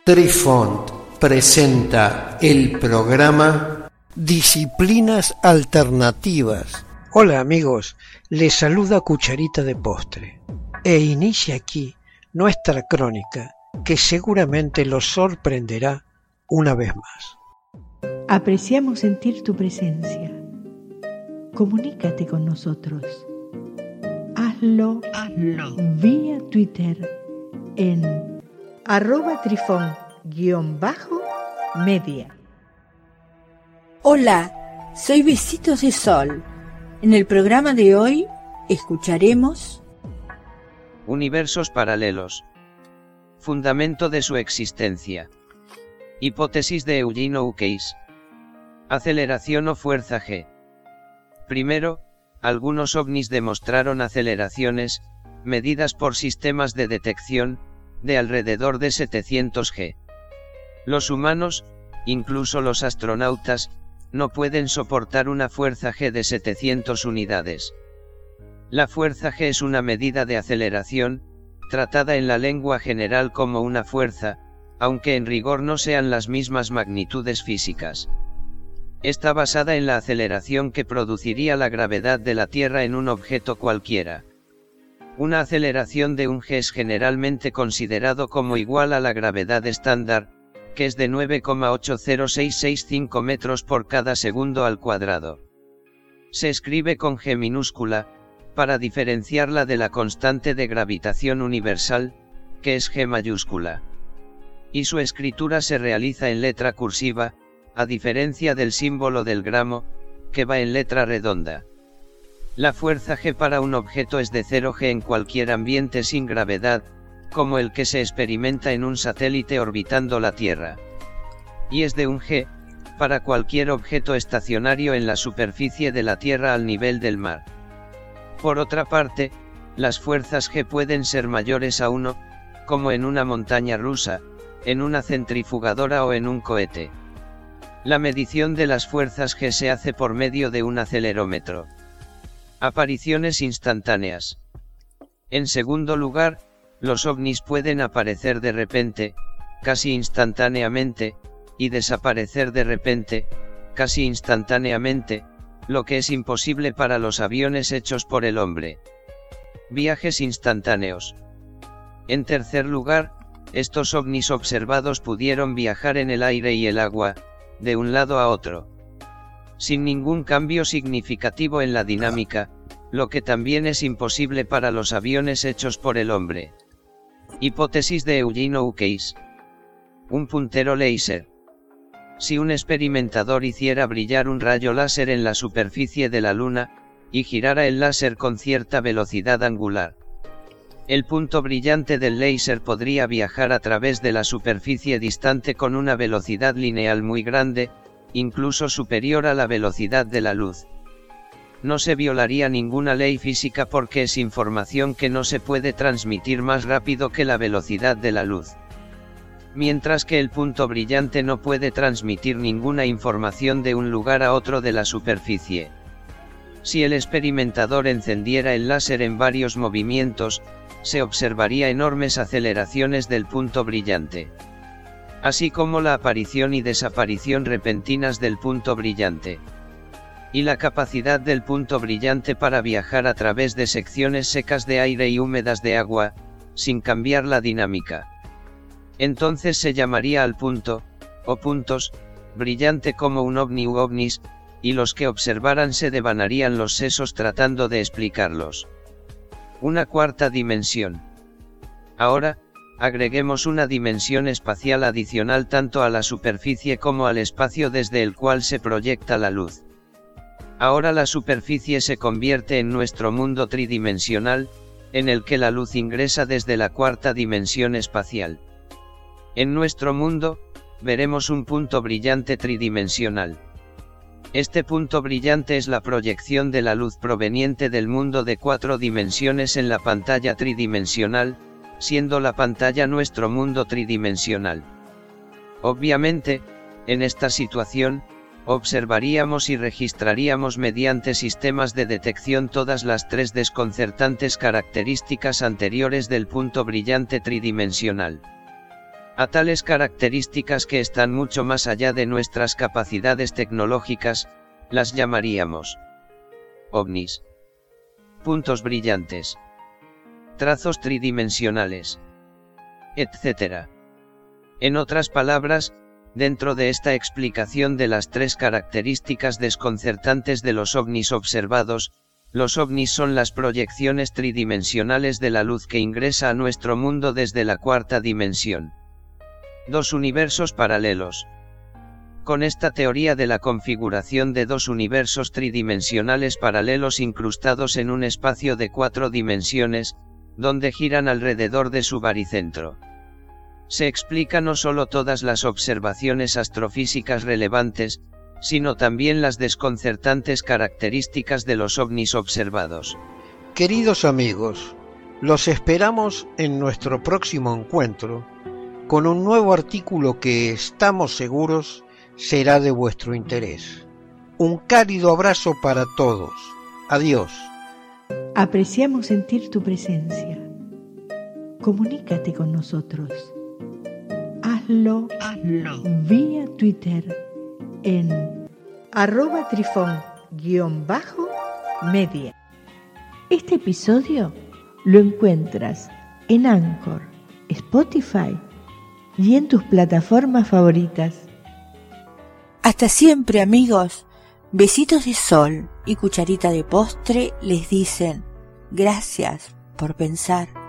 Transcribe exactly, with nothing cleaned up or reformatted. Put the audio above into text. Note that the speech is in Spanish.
Trifont presenta el programa Disciplinas Alternativas. Hola amigos, les saluda Cucharita de Postre e inicia aquí nuestra crónica que seguramente los sorprenderá una vez más. Apreciamos sentir tu presencia. Comunícate con nosotros. Hazlo, Hazlo. vía Twitter en arroba trifón guión bajo media. Hola, soy Besitos de Sol. En el programa de hoy escucharemos Universos paralelos. Fundamento de su existencia. Hipótesis de Eugene Oakes. Aceleración o fuerza G. Primero, algunos ovnis demostraron aceleraciones, medidas por sistemas de detección, de alrededor de setecientos G. Los humanos, incluso los astronautas, no pueden soportar una fuerza G de setecientas unidades. La fuerza G es una medida de aceleración, tratada en la lengua general como una fuerza, aunque en rigor no sean las mismas magnitudes físicas. Está basada en la aceleración que produciría la gravedad de la Tierra en un objeto cualquiera. Una aceleración de un G es generalmente considerado como igual a la gravedad estándar, que es de nueve coma ocho cero seis seis cinco metros por cada segundo al cuadrado. Se escribe con G minúscula, para diferenciarla de la constante de gravitación universal, que es G mayúscula. Y su escritura se realiza en letra cursiva, a diferencia del símbolo del gramo, que va en letra redonda. La fuerza G para un objeto es de cero G en cualquier ambiente sin gravedad, como el que se experimenta en un satélite orbitando la Tierra. Y es de un G, para cualquier objeto estacionario en la superficie de la Tierra al nivel del mar. Por otra parte, las fuerzas G pueden ser mayores a uno, como en una montaña rusa, en una centrifugadora o en un cohete. La medición de las fuerzas G se hace por medio de un acelerómetro. Apariciones instantáneas. En segundo lugar, los ovnis pueden aparecer de repente, casi instantáneamente, y desaparecer de repente, casi instantáneamente, lo que es imposible para los aviones hechos por el hombre. Viajes instantáneos. En tercer lugar, estos ovnis observados pudieron viajar en el aire y el agua, de un lado a otro, sin ningún cambio significativo en la dinámica, lo que también es imposible para los aviones hechos por el hombre. Hipótesis de Eugene Oakes. Un puntero láser. Si un experimentador hiciera brillar un rayo láser en la superficie de la Luna, y girara el láser con cierta velocidad angular, el punto brillante del láser podría viajar a través de la superficie distante con una velocidad lineal muy grande, incluso superior a la velocidad de la luz. No se violaría ninguna ley física porque es información que no se puede transmitir más rápido que la velocidad de la luz. Mientras que el punto brillante no puede transmitir ninguna información de un lugar a otro de la superficie. Si el experimentador encendiera el láser en varios movimientos, se observaría enormes aceleraciones del punto brillante, así como la aparición y desaparición repentinas del punto brillante. Y la capacidad del punto brillante para viajar a través de secciones secas de aire y húmedas de agua, sin cambiar la dinámica. Entonces se llamaría al punto, o puntos, brillante como un ovni u ovnis, y los que observaran se devanarían los sesos tratando de explicarlos. Una cuarta dimensión. Ahora, agreguemos una dimensión espacial adicional tanto a la superficie como al espacio desde el cual se proyecta la luz. Ahora la superficie se convierte en nuestro mundo tridimensional, en el que la luz ingresa desde la cuarta dimensión espacial. En nuestro mundo, veremos un punto brillante tridimensional. Este punto brillante es la proyección de la luz proveniente del mundo de cuatro dimensiones en la pantalla tridimensional, siendo la pantalla nuestro mundo tridimensional. Obviamente, en esta situación, observaríamos y registraríamos mediante sistemas de detección todas las tres desconcertantes características anteriores del punto brillante tridimensional. a tales características que están mucho más allá de nuestras capacidades tecnológicas, las llamaríamos ovnis. Puntos brillantes, trazos tridimensionales, etcétera. En otras palabras, dentro de esta explicación de las tres características desconcertantes de los ovnis observados, los ovnis son las proyecciones tridimensionales de la luz que ingresa a nuestro mundo desde la cuarta dimensión. Dos universos paralelos. Con esta teoría de la configuración de dos universos tridimensionales paralelos incrustados en un espacio de cuatro dimensiones, donde giran alrededor de su baricentro, se explica no solo todas las observaciones astrofísicas relevantes, sino también las desconcertantes características de los ovnis observados. Queridos amigos, los esperamos en nuestro próximo encuentro con un nuevo artículo que estamos seguros será de vuestro interés. Un cálido abrazo para todos. Adiós. Apreciamos sentir tu presencia. Comunícate con nosotros. Hazlo, Hazlo. vía Twitter en arroba trifón guión bajo media. Este episodio lo encuentras en Anchor, Spotify y en tus plataformas favoritas. Hasta siempre, amigos. Besitos de sol y cucharita de postre les dicen gracias por pensar.